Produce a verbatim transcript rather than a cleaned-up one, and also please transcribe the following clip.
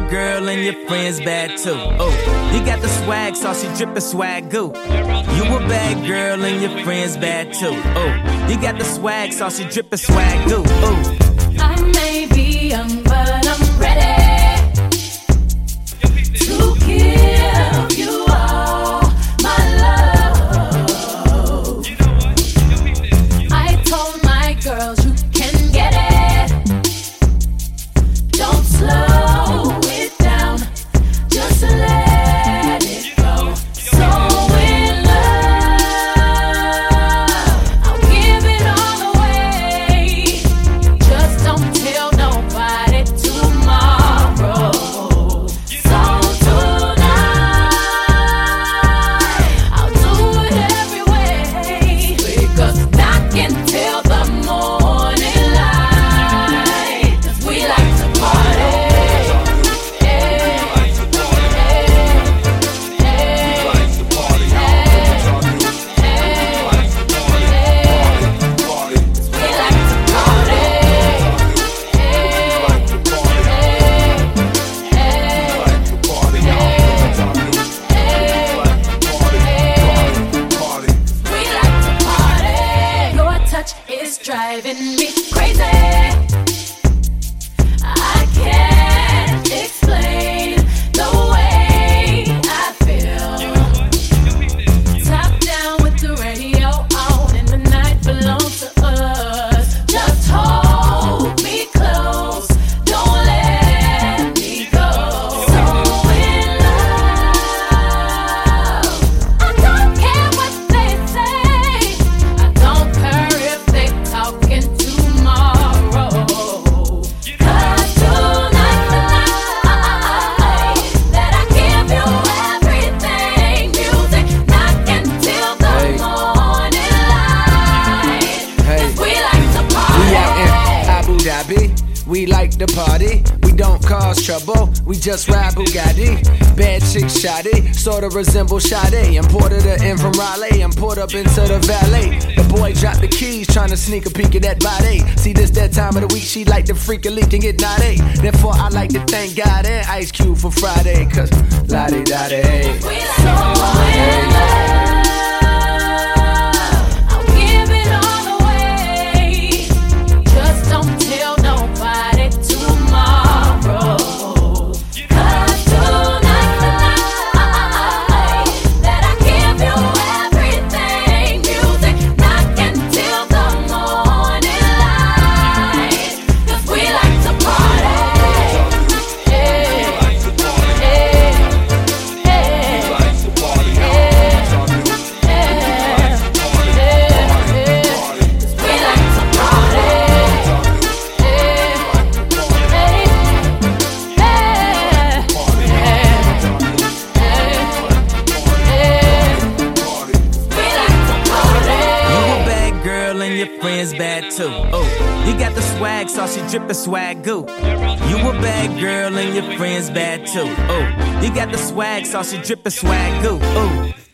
bad girl and your friends bad too. Oh, you got the swag, sauce, you drippin' swag goo. You a bad girl and your friends bad too. Oh, you got the swag, sauce, you drippin' swag goo. Oh, I may be young, but I'm ready to give you all my love. I told my girls you can get it. Don't slow it down, just let it go. So in love, I'll give it all away. Just don't tell nobody tomorrow. So tonight, I'll do it every way, because I can tell the morning light, 'cause we like to party. It's driving me crazy. I can't explain the way I feel. Top down with the radio on, and the night belongs to us. Just hold me close, don't let me go. So in love, I don't care what they say. I don't care if they talking tomorrow. 'Cause tonight, tonight, that I give you everything. Music knocking till the morning light. 'Cause we like to party. We out in Abu Dhabi, we like to party. We don't cause trouble, we just ride Bugatti. Bad chick shoddy, sorta resemble Sade. Imported her in from Raleigh and pulled up into the valet. The boy dropped the keys, tryna sneak a peek at that body. See, this that time of the week, she like to freak a leak and get naughty. Therefore, I like to thank God and Ice Cube for Friday, 'cause la-di-da-di. We like so in love, I'll give it all away. Just don't tell nobody tomorrow. 'Cause tonight, tonight, that I give you everything. Music knocking till the morning light. 'Cause we like to party. Yeah, yeah, yeah. friends bad too. Oh, you got the swag, sauce, you drippin' swag goo. You a bad girl and your friends bad too. Oh, you got the swag, sauce, you drippin' swag goo. Oh.